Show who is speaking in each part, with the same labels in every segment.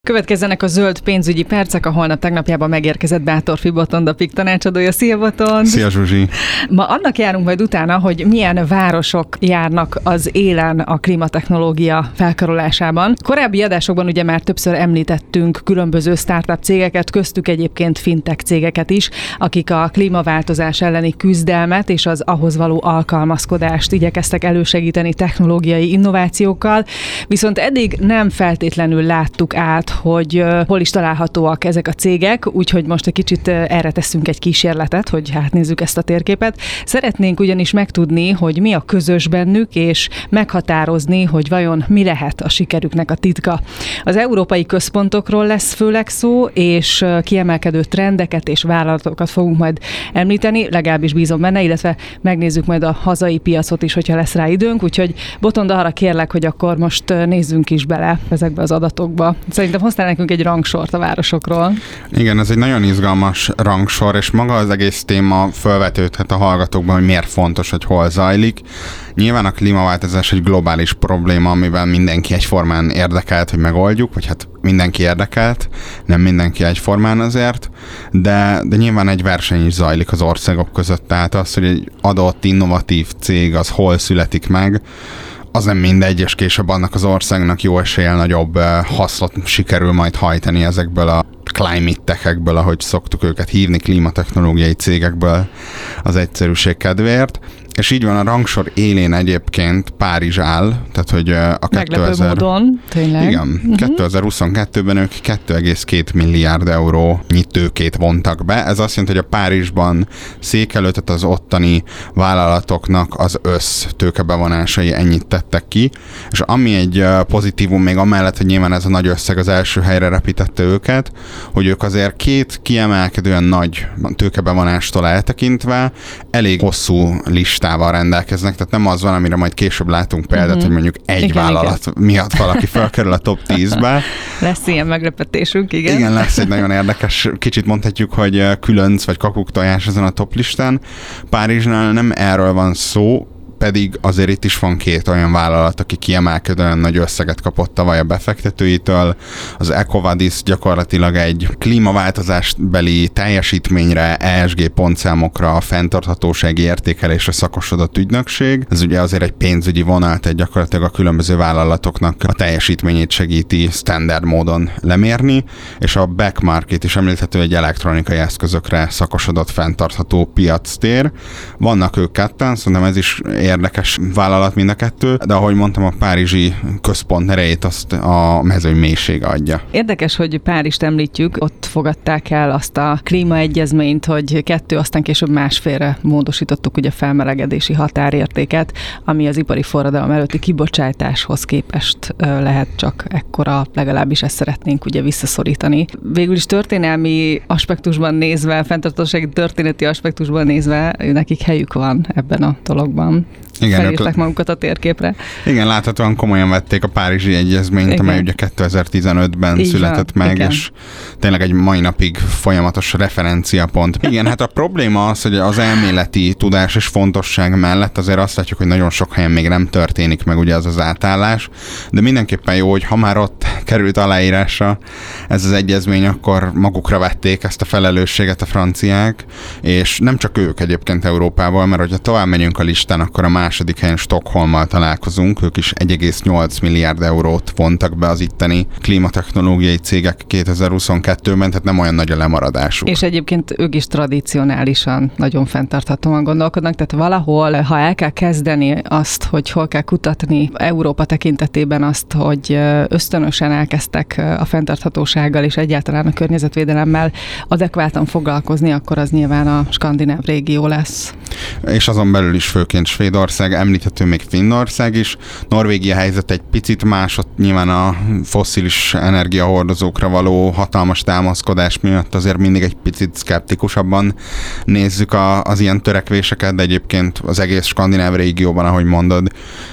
Speaker 1: Következzenek a zöld pénzügyi percek, a holnap tegnapjában megérkezett Bátorfi Botond, a PIK tanácsadója. Szia, Botond!
Speaker 2: Szia, Zsuzsi!
Speaker 1: Ma annak járunk majd utána, hogy milyen városok járnak az élen a klímatechnológia felkarolásában. Korábbi adásokban ugye már többször említettünk különböző startup cégeket, köztük egyébként fintech cégeket is, akik a klímaváltozás elleni küzdelmet és az ahhoz való alkalmazkodást igyekeztek elősegíteni technológiai innovációkkal, viszont eddig nem feltétlenül láttuk át, hogy hol is találhatóak ezek a cégek, úgyhogy most egy kicsit erre teszünk egy kísérletet, hogy átnézzük ezt a térképet. Szeretnénk ugyanis megtudni, hogy mi a közös bennük, és meghatározni, hogy vajon mi lehet a sikerüknek a titka. Az európai központokról lesz főleg szó, és kiemelkedő trendeket és vállalatokat fogunk majd említeni, legalábbis bízom benne, illetve megnézzük majd a hazai piacot is, hogyha lesz rá időnk, úgyhogy Botond, arra kérlek, hogy akkor most nézzünk is bele ezekbe az adatokba. Szerintem hoztál nekünk egy rangsort a városokról.
Speaker 2: Igen, ez egy nagyon izgalmas rangsor, és maga az egész téma felvetődhet a hallgatókban, hogy miért fontos, hogy hol zajlik. Nyilván a klímaváltozás egy globális probléma, amiben mindenki egyformán érdekelt, hogy megoldjuk, vagy hát mindenki érdekelt, nem mindenki egyformán azért, de nyilván egy verseny is zajlik az országok között, tehát az, hogy egy adott innovatív cég az hol születik meg, az nem mindegy, és később annak az országnak jó eséllyel nagyobb hasznot sikerül majd hajtani ezekből a climate tech-ekből, ahogy szoktuk őket hívni, klímatechnológiai cégekből az egyszerűség kedvéért. És így van, a rangsor élén egyébként Párizs áll, tehát hogy a
Speaker 1: meglepő módon, tényleg.
Speaker 2: Igen, 2022-ben ők 2,2 milliárd euró tőkét vontak be. Ez azt jelenti, hogy a Párizsban székelő, tehát az ottani vállalatoknak az össztőkebevonásai ennyit tettek ki, és ami egy pozitívum még amellett, hogy nyilván ez a nagy összeg az első helyre repítette őket, hogy ők azért két kiemelkedően nagy tőkebevonástól eltekintve elég hosszú listával rendelkeznek, tehát nem az van, amire majd később látunk példát, hogy mondjuk egy vállalat miatt valaki felkerül a top 10-be.
Speaker 1: Lesz ilyen meglepetésünk, igen.
Speaker 2: Igen, lesz egy nagyon érdekes, kicsit mondhatjuk, hogy különc vagy kakuktojás ezen a top listán. Párizsnál nem erről van szó, pedig azért itt is van két olyan vállalat, aki kiemelkedően nagy összeget kapott tavaly a befektetőitől. Az EcoVadis gyakorlatilag egy klímaváltozásbeli teljesítményre, ESG pontszámokra, a fenntarthatósági értékelésre szakosodott ügynökség. Ez ugye azért egy pénzügyi vonal, tehát gyakorlatilag a különböző vállalatoknak a teljesítményét segíti standard módon lemérni, és a Back Market is említhető egy elektronikai eszközökre szakosodott fenntartható piactér. Vannak ők ketten, szerintem ez is érdekes vállalat mind a kettő, de ahogy mondtam, a párizsi központ erejét azt a mezőny mélysége adja.
Speaker 1: Érdekes, hogy Párizst említjük, ott fogadták el azt a klímaegyezményt, hogy 2, aztán később 1,5-re módosítottuk ugye a felmelegedési határértéket, ami az ipari forradalom előtti kibocsátáshoz képest lehet csak ekkora, legalábbis ezt szeretnénk ugye visszaszorítani. Végül is történelmi aspektusban nézve, fenntarthatósági történeti aspektusban nézve, nekik helyük van ebben a dologban.
Speaker 2: Igen,
Speaker 1: felírták magukat a térképre.
Speaker 2: Igen, láthatóan komolyan vették a Párizsi Egyezményt, igen, amely ugye 2015-ben így született van, meg, igen, és tényleg egy mai napig folyamatos referenciapont. Igen, hát a probléma az, hogy az elméleti tudás és fontosság mellett azért azt látjuk, hogy nagyon sok helyen még nem történik meg ugye az átállás, de mindenképpen jó, hogy ha már ott került aláírásra ez az egyezmény, akkor magukra vették ezt a felelősséget a franciák, és nem csak ők egyébként Európával, mert hogyha tovább megyünk a listán, akkor a második helyen Stockholmmal találkozunk, ők is 1,8 milliárd eurót vontak be az itteni klímatechnológiai cégek 2022-ben, tehát nem olyan nagy a lemaradásuk.
Speaker 1: És egyébként ők is tradicionálisan nagyon fenntarthatóan gondolkodnak, tehát valahol, ha el kell kezdeni azt, hogy hol kell kutatni Európa tekintetében azt, hogy ösztönösen elkezdtek a fenntarthatósággal és egyáltalán a környezetvédelemmel adekvátan foglalkozni, akkor az nyilván a skandináv régió lesz.
Speaker 2: És azon belül is főként Svédország, említhető még Finnország is. Norvégia helyzet egy picit más, ott nyilván a fosszilis energiahordozókra való hatalmas támaszkodás miatt azért mindig egy picit szkeptikusabban nézzük az ilyen törekvéseket, de egyébként az egész skandináv régióban, ahogy mondod,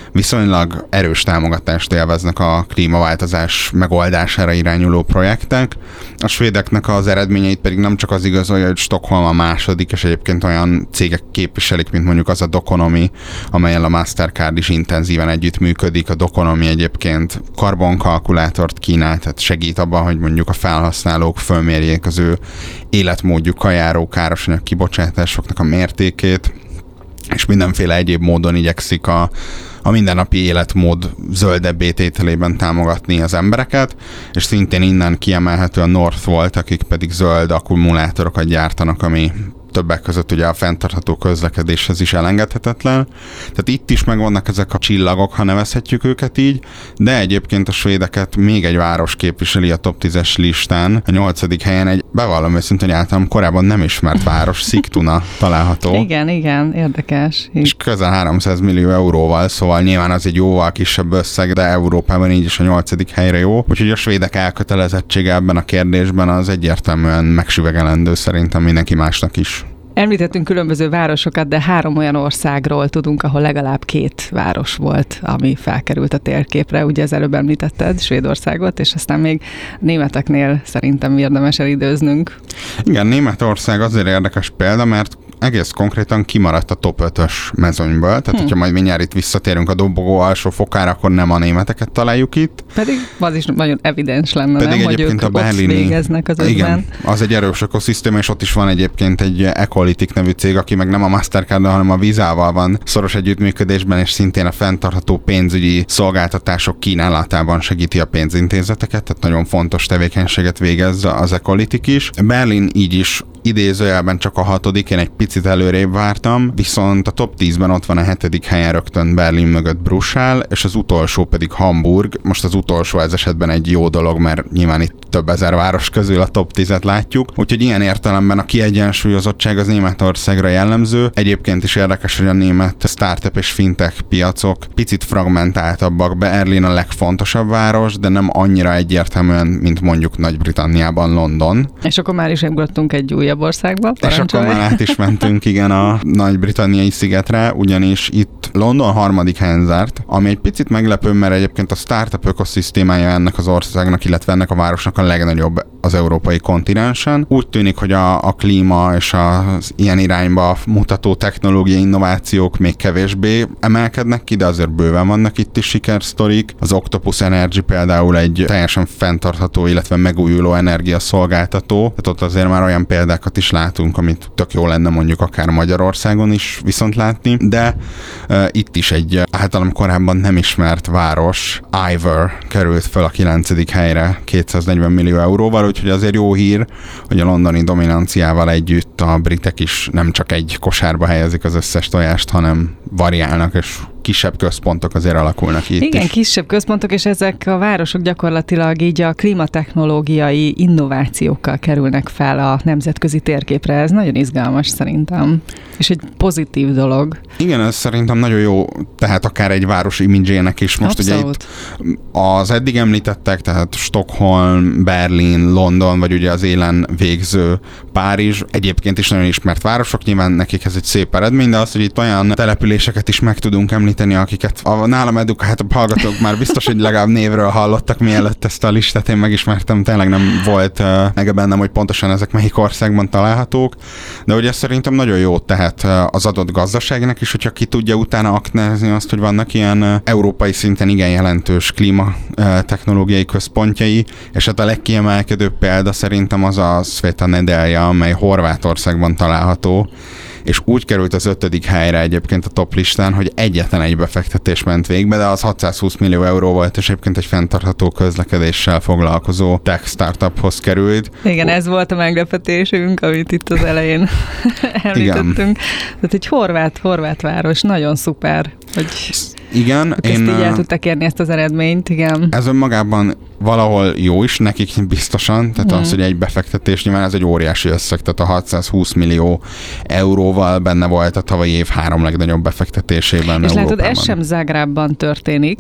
Speaker 2: viszonylag erős támogatást élveznek a klímaváltozás megoldására irányuló projektek. A svédeknek az eredményeit pedig nem csak az igazolja, hogy Stockholm a második, és egyébként olyan cégek képviselik, mint mondjuk az a Doconomy, amellyel a Mastercard is intenzíven együttműködik. A Doconomy egyébként karbonkalkulátort kínál, tehát segít abban, hogy mondjuk a felhasználók fölmérjék az ő életmódjukkal járó károsanyag kibocsátásoknak a mértékét, és mindenféle egyéb módon igyekszik a mindennapi életmód zöldebb tételében támogatni az embereket, és szintén innen kiemelhető a Northvolt, akik pedig zöld akkumulátorokat gyártanak, ami többek között ugye a fenntartható közlekedéshez is elengedhetetlen. Tehát itt is megvannak ezek a csillagok, ha nevezhetjük őket így, de egyébként a svédeket még egy város képviseli a top 10-es listán. A 8. helyen egy, bevallom őszintén, hogy általában korábban nem ismert város, Sigtuna található.
Speaker 1: Igen, érdekes.
Speaker 2: És közel 300 millió euróval, szóval nyilván az egy jóval kisebb összeg, de Európában így is a 8. helyre jó. Úgyhogy a svédek elkötelezettsége ebben a kérdésben az egyértelműen megsüvegelendő szerintem mindenki másnak is.
Speaker 1: Említettünk különböző városokat, de 3 olyan országról tudunk, ahol legalább 2 város volt, ami felkerült a térképre. Ugye az előbb említetted Svédországot, és aztán még németeknél szerintem érdemes elidőznünk.
Speaker 2: Igen, Németország azért érdekes példa, mert egész konkrétan kimaradt a top 5-ös mezőnyből, tehát hogyha majd mindjárt itt visszatérünk a dobogó alsó fokára, akkor nem a németeket találjuk itt.
Speaker 1: Pedig az is nagyon evidens lenne,
Speaker 2: pedig
Speaker 1: nem, hogy ők
Speaker 2: a berlini,
Speaker 1: ott végeznek az
Speaker 2: igen, az egy erős ökoszisztéma, és ott is van egyébként egy Ecolytic nevű cég, aki meg nem a Mastercard-dal, hanem a Visa-val van szoros együttműködésben, és szintén a fenntartható pénzügyi szolgáltatások kínálatában segíti a pénzintézeteket, tehát nagyon fontos tevékenységet végez az Ecolytic is. Berlin így is idézőjelben csak a 6., én egy picit előrébb vártam, viszont a top 10-ben ott van a 7. helyen rögtön Berlin mögött Brüsszel, és az utolsó pedig Hamburg. Most az utolsó ez esetben egy jó dolog, mert nyilván itt több ezer város közül a top 10-et látjuk. Úgyhogy ilyen értelemben a kiegyensúlyozottság az Németországra jellemző. Egyébként is érdekes, hogy a német startup és fintech piacok picit fragmentáltabbak. Berlin a legfontosabb város, de nem annyira egyértelműen, mint mondjuk Nagy-Britanniában London.
Speaker 1: És akkor már is ugrottunk egy újabb országba.
Speaker 2: És akkor már át is mentünk, igen, a nagy-britanniai szigetre, ugyanis itt London 3. helyen zárt, ami egy picit meglepő, mert egyébként a startup ökoszisztémája ennek az országnak, illetve ennek a városnak a legnagyobb az európai kontinensen. Úgy tűnik, hogy a klíma és az ilyen irányba mutató technológiai innovációk még kevésbé emelkednek ki, de azért bőven vannak itt is sikersztorik. Az Octopus Energy például egy teljesen fenntartható, illetve megújuló energiaszolgáltató. Tehát ott azért már olyan példákat is látunk, amit tök jó lenne mondjuk akár Magyarországon is viszont látni, de itt is egy általam korábban nem ismert város, Iver került fel a 9. helyre 240 millió euróval, úgyhogy azért jó hír, hogy a londoni dominanciával együtt a britek is nem csak egy kosárba helyezik az összes tojást, hanem variálnak, és kisebb központok azért alakulnak itt.
Speaker 1: Igen,
Speaker 2: is.
Speaker 1: Kisebb központok, és ezek a városok gyakorlatilag így a klímatechnológiai innovációkkal kerülnek fel a nemzetközi térképre. Ez nagyon izgalmas szerintem. És egy pozitív dolog.
Speaker 2: Igen, ez szerintem nagyon jó, tehát akár egy város imidzsének is. Most
Speaker 1: abszolút.
Speaker 2: Ugye itt az eddig említettek, tehát Stockholm, Berlin, London, vagy ugye az élen végző Párizs, egyébként is nagyon ismert városok, nyilván nekik ez egy szép eredmény, de az, hogy itt olyan településeket is meg tudunk említeni, akiket a nálam edukáltabb hallgatók már biztos, hogy legalább névről hallottak, mielőtt ezt a listát én megismertem, tényleg nem volt meg bennem, hogy pontosan ezek melyik országban találhatók, de ugye szerintem nagyon jó tehet az adott gazdaságnak is, hogyha ki tudja utána aknázni azt, hogy vannak ilyen európai szinten igen jelentős klímatechnológiai központjai, és hát a legkiemelkedőbb példa szerintem az a Sveta Nedelja, amely Horvátországban található, és úgy került az 5. helyre egyébként a top listán, hogy egyetlen egy befektetés ment végbe, de az 620 millió euró volt, és egyébként egy fenntartható közlekedéssel foglalkozó tech startuphoz került.
Speaker 1: Igen, ez volt a meglepetésünk, amit itt az elején említettünk. Igen. Tehát egy horvát város, nagyon szuper, hogy
Speaker 2: igen,
Speaker 1: ezt így el tudták érni ezt az eredményt, igen.
Speaker 2: Ez önmagában valahol jó is nekik biztosan, tehát az, hogy egy befektetés, nyilván ez egy óriási összeg, tehát a 620 millió euróval benne volt a tavalyi év 3 legnagyobb befektetésében
Speaker 1: és
Speaker 2: Európában.
Speaker 1: látod, ez sem Zágrábban történik,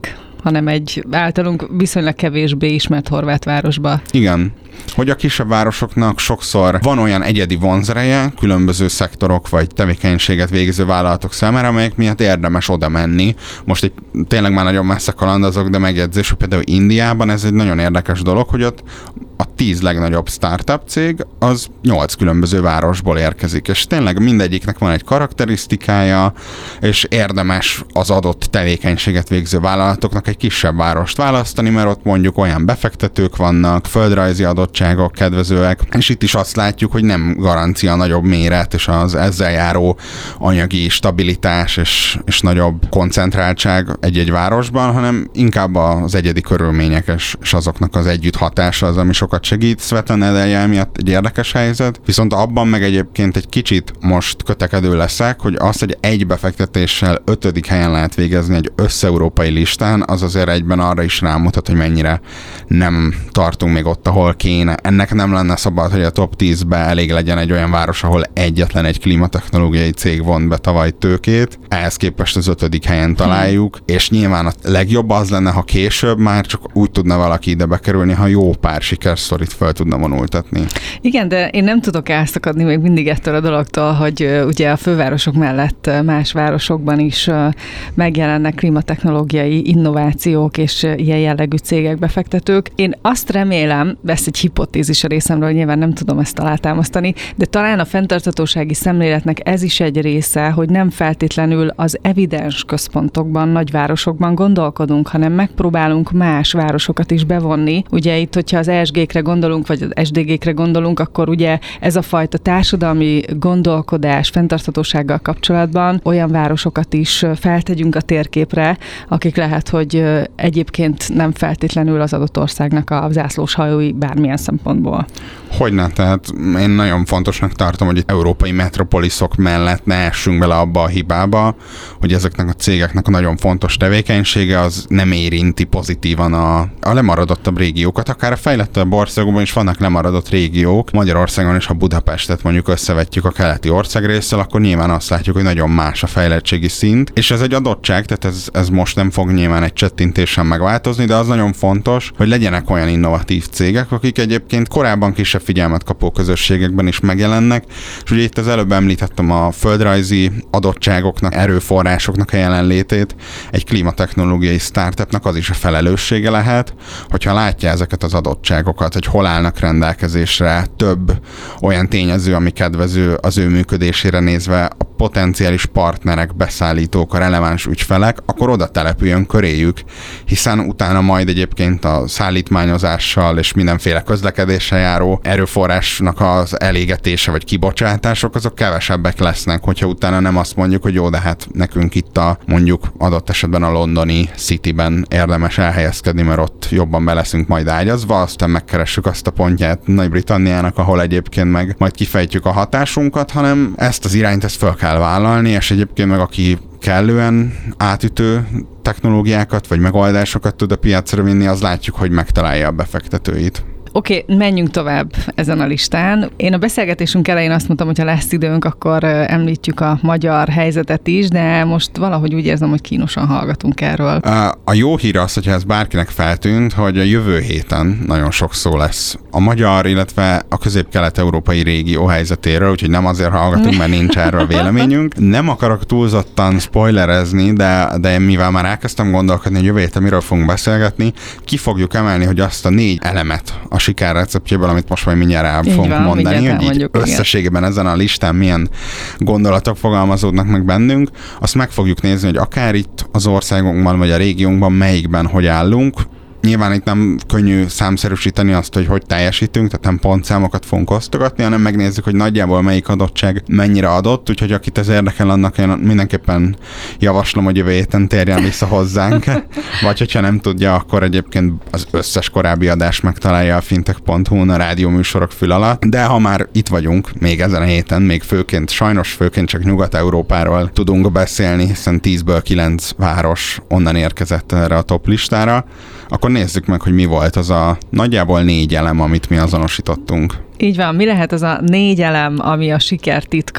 Speaker 1: hanem egy általunk viszonylag kevésbé ismert horvát városba.
Speaker 2: Igen. Hogy a kisebb városoknak sokszor van olyan egyedi vonzereje, különböző szektorok vagy tevékenységet végző vállalatok számára, amelyek miatt érdemes oda menni. Most tényleg már nagyon messze kalandozok, de megjegyzés, hogy például Indiában ez egy nagyon érdekes dolog, hogy ott a 10 legnagyobb startup cég az 8 különböző városból érkezik, és tényleg mindegyiknek van egy karakterisztikája, és érdemes az adott tevékenységet végző vállalatoknak egy kisebb várost választani, mert ott mondjuk olyan befektetők vannak, földrajzi adottságok kedvezőek, és itt is azt látjuk, hogy nem garancia nagyobb méret, és az ezzel járó anyagi stabilitás és nagyobb koncentráltság egy-egy városban, hanem inkább az egyedi körülmények és azoknak az együtthatása az, ami sokat segít. Svetlana Nedelje miatt egy érdekes helyzet, viszont abban meg egyébként egy kicsit most kötekedő leszek, hogy azt, hogy egy befektetéssel 5. helyen lehet végezni egy összeurópai listán, az azért egyben arra is rámutat, hogy mennyire nem tartunk még ott, ahol kéne. Ennek nem lenne szabad, hogy a top 10-be elég legyen egy olyan város, ahol egyetlen egy klímatechnológiai cég vont be tavaly tőkét. Ehhez képest az 5. helyen találjuk, és nyilván a legjobb az lenne, ha később már csak úgy tudna valaki ide bekerülni, ha jó pár sikersztorit fel tudna vonultatni.
Speaker 1: Igen, de én nem tudok elszakadni még mindig ettől a dologtól, hogy ugye a fővárosok mellett más városokban is megjelennek klímatechnológiai innovációk és ilyen jellegű cégek, befektetők. Én azt remélem, ez egy hipotézis a részemről, nyilván nem tudom ezt alátámasztani, de talán a fenntarthatósági szemléletnek ez is egy része, hogy nem feltétlenül az evidens központokban, nagyvárosokban gondolkodunk, hanem megpróbálunk más városokat is bevonni. Ugye itt, hogyha az ESG-kre gondolunk, vagy az SDG-kre gondolunk, akkor ugye ez a fajta társadalmi gondolkodás fenntarthatósággal kapcsolatban olyan városokat is feltegyünk a térképre, akik lehet, hogy egyébként nem feltétlenül az adott országnak a zászlós hajói bármilyen szempontból.
Speaker 2: Hogyne, tehát én nagyon fontosnak tartom, hogy európai metropoliszok mellett ne essünk bele abba a hibába, hogy ezeknek a cégeknek a nagyon fontos tevékenysége az nem érinti pozitívan a lemaradottabb régiókat, akár a fejlettebb országokban is vannak lemaradott régiók. Magyarországon is, ha Budapestet mondjuk összevetjük a keleti országrésszel, akkor nyilván azt látjuk, hogy nagyon más a fejlettségi szint, és ez egy adottság, tehát ez most nem fog nyilván egy csettintésen megváltozni, de az nagyon fontos, hogy legyenek olyan innovatív cégek, akik egyébként korábban kisebb figyelmet kapó közösségekben is megjelennek, és ugye itt az előbb említettem a földrajzi adottságoknak, erőforrásoknak a jelenlétét, egy klímatechnológiai startupnak az is a felelőssége lehet, hogyha látja ezeket az adottságokat, hogy hol állnak rendelkezésre több olyan tényező, ami kedvező az ő működésére nézve, a potenciális partnerek, beszállítók, a releváns ügyfelek, akkor oda települjön köréjük, hiszen utána majd egyébként a szállítmányozással és mindenféle közlekedéssel járó erőforrásnak az elégetése vagy kibocsátások, azok kevesebbek lesznek, hogyha utána nem azt mondjuk, hogy jó, de hát nekünk itt a mondjuk adott esetben a londoni Cityben érdemes elhelyezkedni, mert ott jobban be leszünk majd ágyazva, aztán megkeressük azt a pontját Nagy-Britanniának, ahol egyébként meg majd kifejtjük a hatásunkat, hanem ezt az irányt föl kell vállalni, és egyébként meg aki kellően átütő technológiákat vagy megoldásokat tud a piacra vinni, az látjuk, hogy megtalálja a befektetőit.
Speaker 1: Oké, menjünk tovább ezen a listán. Én a beszélgetésünk elején azt mondtam, hogy ha lesz időnk, akkor említjük a magyar helyzetet is, de most valahogy úgy érzem, hogy kínosan hallgatunk erről.
Speaker 2: A jó hír az, hogyha ez bárkinek feltűnt, hogy a jövő héten nagyon sok szó lesz a magyar, illetve a közép-kelet-európai régió helyzetéről, úgyhogy nem azért hallgatunk, mert nincs erről véleményünk. Nem akarok túlzottan spoilerezni, de mivel már elkezdtem gondolkodni, hogy jövő héten miről fogunk beszélgetni, ki fogjuk emelni, hogy azt a 4 elemet a sikerreceptjéből, amit most majd mindjárt el fogunk mondani, hogy így összességében ezen a listán milyen gondolatok fogalmazódnak meg bennünk, azt meg fogjuk nézni, hogy akár itt az országunkban vagy a régiónkban melyikben hogy állunk. Nyilván itt nem könnyű számszerűsíteni azt, hogy teljesítünk, tehát nem pontszámokat fogunk osztogatni, hanem megnézzük, hogy nagyjából melyik adottság mennyire adott, úgyhogy akit ez érdekel, annak én mindenképpen javaslom, hogy jövő héten térjen vissza hozzánk, vagy hogyha nem tudja, akkor egyébként az összes korábbi adást megtalálja a fintech.hu-n a rádióműsorok fül alatt, de ha már itt vagyunk, még ezen a héten, még sajnos főként csak Nyugat-Európáról tudunk beszélni, hiszen 10-ből 9 város onnan érkezett erre a top listára, akkor nézzük meg, hogy mi volt az a nagyjából 4 elem, amit mi azonosítottunk.
Speaker 1: Így van, mi lehet az a 4 elem, ami a siker titka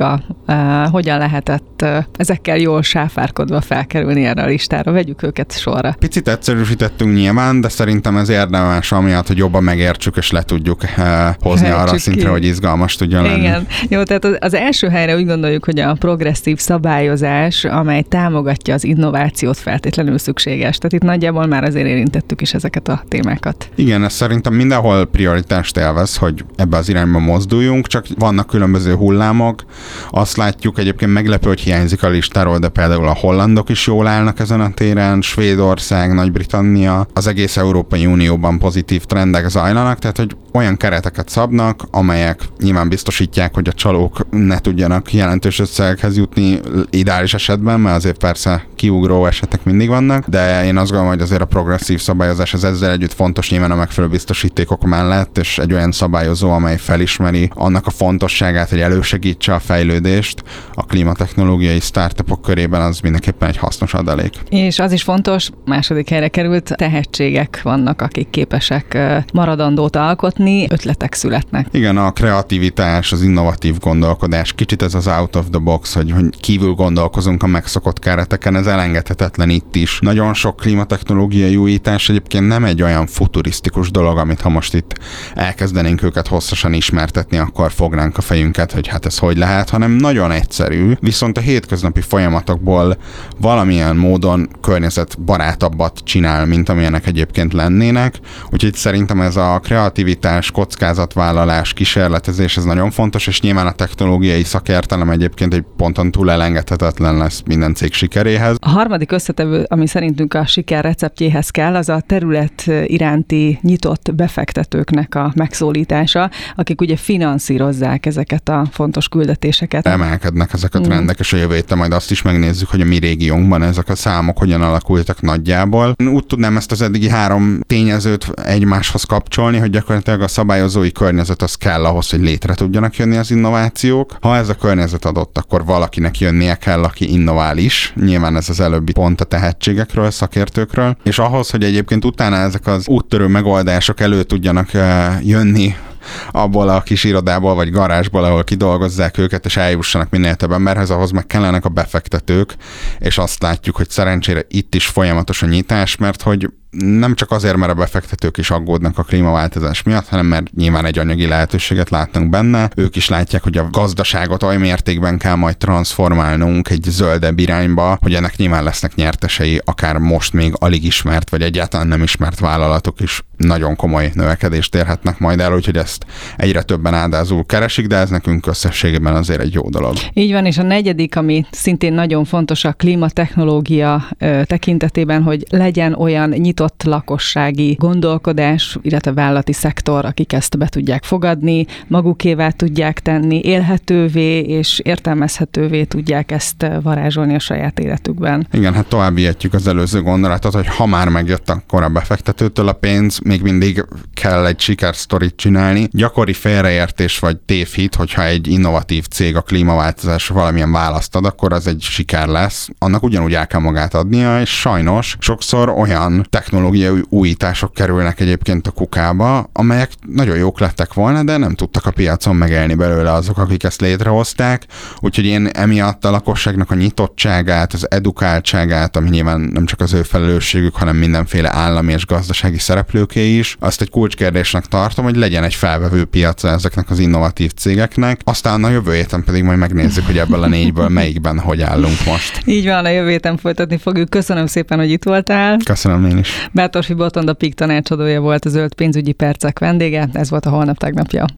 Speaker 1: hogyan lehetett ezekkel jól sáfárkodva felkerülni erre a listára? Vegyük őket sorra.
Speaker 2: Picit egyszerűsítettünk nyilván, de szerintem ez érdemes amiatt, hogy jobban megértsük és le tudjuk hozni arra a szintre, hogy izgalmas tudjon lenni.
Speaker 1: Igen. Jó, tehát az első helyre úgy gondoljuk, hogy a progresszív szabályozás, amely támogatja az innovációt, feltétlenül szükséges. Tehát itt nagyjából már azért érintettük is ezeket a témákat.
Speaker 2: Igen, ez szerintem mindenhol prioritást élvez, hogy ebbe az irányba mozduljunk, csak vannak különböző hullámok. Azt látjuk, egyébként meglepő, hogy hiányzik a listáról, de például a hollandok is jól állnak ezen a téren, Svédország, Nagy-Britannia, az egész Európai Unióban pozitív trendek zajlanak, tehát hogy olyan kereteket szabnak, amelyek nyilván biztosítják, hogy a csalók ne tudjanak jelentős összegekhez jutni ideális esetben, mert azért persze kiugró esetek mindig vannak, de én azt gondolom, hogy azért a progresszív szabályozás az ezzel együtt fontos nyilván a megfelelő biztosítékok mellett, és egy olyan szabályozó, amely felismeri annak a fontosságát, hogy elősegítse a fejlődést a klímatechnológiai startupok körében, az mindenképpen egy hasznos adalék.
Speaker 1: És az is fontos, második helyre került, tehetségek vannak, akik képesek maradandót alkotni, ötletek születnek.
Speaker 2: Igen, a kreativitás, az innovatív gondolkodás, kicsit ez az out of the box, hogy kívül gondolkozunk a megszokott kereteken, ez elengedhetetlen itt is. Nagyon sok klímatechnológiai újítás egyébként nem egy olyan futurisztikus dolog, amit ha most itt elkezdenénk őket hosszasan ismertetni, akkor fognánk a fejünket, hogy hát ez hogy lehet, hanem nagyon egyszerű, viszont a hétköznapi folyamatokból valamilyen módon környezetbarátabbat csinál, mint amilyenek egyébként lennének. Úgyhogy szerintem ez a kreativitás, kockázatvállalás, kísérletezés, ez nagyon fontos, és nyilván a technológiai szakértelem egyébként egy ponton túl elengedhetetlen lesz minden cég sikeréhez.
Speaker 1: A harmadik összetevő, ami szerintünk a siker receptjéhez kell, az a terület iránti nyitott befektetőknek a megszólítása, akik ugye finanszírozzák ezeket a fontos küldetéseket.
Speaker 2: Emelkednek ezek a trendek, és a jövő héten majd azt is megnézzük, hogy a mi régiónkban ezek a számok hogyan alakultak nagyjából. Úgy tudnám ezt az eddigi három tényezőt egymáshoz kapcsolni, hogy gyakorlatilag a szabályozói környezet az kell ahhoz, hogy létre tudjanak jönni az innovációk. Ha ez a környezet adott, akkor valakinek jönnie kell, aki innovál is. Nyilván ez az előbbi pont a tehetségekről, szakértőkről. És ahhoz, hogy egyébként utána ezek az úttörő megoldások elő tudjanak jönni abból a kis irodából vagy garázsból, ahol kidolgozzák őket, és eljussanak minél több emberhez, ahhoz meg kellenek a befektetők, és azt látjuk, hogy szerencsére itt is folyamatos a nyitás, mert hogy nem csak azért, mert a befektetők is aggódnak a klímaváltozás miatt, hanem mert nyilván egy anyagi lehetőséget látnak benne. Ők is látják, hogy a gazdaságot oly mértékben kell majd transformálnunk egy zöldebb irányba, hogy ennek nyilván lesznek nyertesei, akár most még alig ismert, vagy egyáltalán nem ismert vállalatok is nagyon komoly növekedést érhetnek majd el, úgyhogy ezt egyre többen áldázul keresik, de ez nekünk összességében azért egy jó dolog.
Speaker 1: Így van, és a negyedik, ami szintén nagyon fontos a klímatechnológia tekintetében, hogy legyen olyan nyitott lakossági gondolkodás, illetve vállalati szektor, akik ezt be tudják fogadni, magukévá tudják tenni, élhetővé és értelmezhetővé tudják ezt varázsolni a saját életükben.
Speaker 2: Igen, hát tovább ijedjük az előző gondolatot, hogy ha már megjött akkor a befektetőtől a pénz, még mindig kell egy sikersztorit csinálni. Gyakori félreértés vagy tévhit, hogyha egy innovatív cég a klímaváltozásra valamilyen választ ad, akkor az egy siker lesz. Annak ugyanúgy el kell magát adnia, és sajnos sokszor olyan technológiai újítások kerülnek egyébként a kukába, amelyek nagyon jók lettek volna, de nem tudtak a piacon megélni belőle azok, akik ezt létrehozták. Úgyhogy én emiatt a lakosságnak a nyitottságát, az edukáltságát, ami nyilván nem csak az ő felelősségük, hanem mindenféle állami és gazdasági szereplőké is, azt egy kulcskérdésnek tartom, hogy legyen egy felvevő piaca ezeknek az innovatív cégeknek. Aztán a jövő héten pedig majd megnézzük, hogy ebből a négyből melyikben hogy állunk most.
Speaker 1: Így van, a jövő héten folytatni fogjuk. Köszönöm szépen, hogy itt voltál.
Speaker 2: Köszönöm én is.
Speaker 1: Bátorfi Botond, a PIK tanácsadója volt, a Zöld pénzügyi percek vendége. Ez volt a Holnap tegnapja.